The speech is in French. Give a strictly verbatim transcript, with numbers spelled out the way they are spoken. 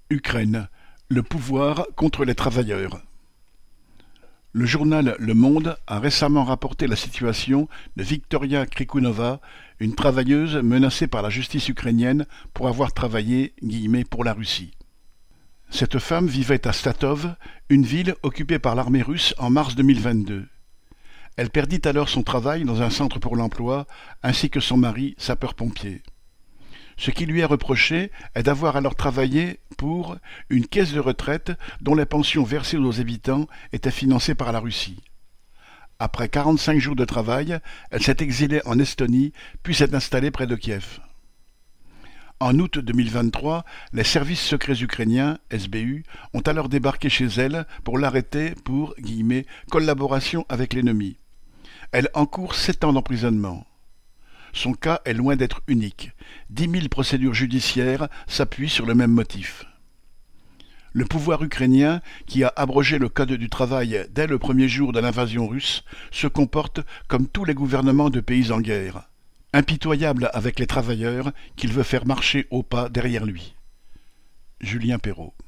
Ukraine, le pouvoir contre les travailleurs. Le journal Le Monde a récemment rapporté la situation de Viktoria Krikunova, une travailleuse menacée par la justice ukrainienne pour avoir travaillé guillemets, pour la Russie. Cette femme vivait à Statov, une ville occupée par l'armée russe en mars deux mille vingt-deux. Elle perdit alors son travail dans un centre pour l'emploi, ainsi que son mari, sapeur-pompier. Ce qui lui est reproché est d'avoir alors travaillé pour une caisse de retraite dont les pensions versées aux habitants étaient financées par la Russie. Après quarante-cinq jours de travail, elle s'est exilée en Estonie, puis s'est installée près de Kiev. En août deux mille vingt-trois, les services secrets ukrainiens, S B U, ont alors débarqué chez elle pour l'arrêter pour guillemets, « collaboration avec l'ennemi ». Elle encourt sept ans d'emprisonnement. Son cas est loin d'être unique. Dix mille procédures judiciaires s'appuient sur le même motif. Le pouvoir ukrainien, qui a abrogé le code du travail dès le premier jour de l'invasion russe, se comporte comme tous les gouvernements de pays en guerre, impitoyable avec les travailleurs qu'il veut faire marcher au pas derrière lui. Julien Perrault.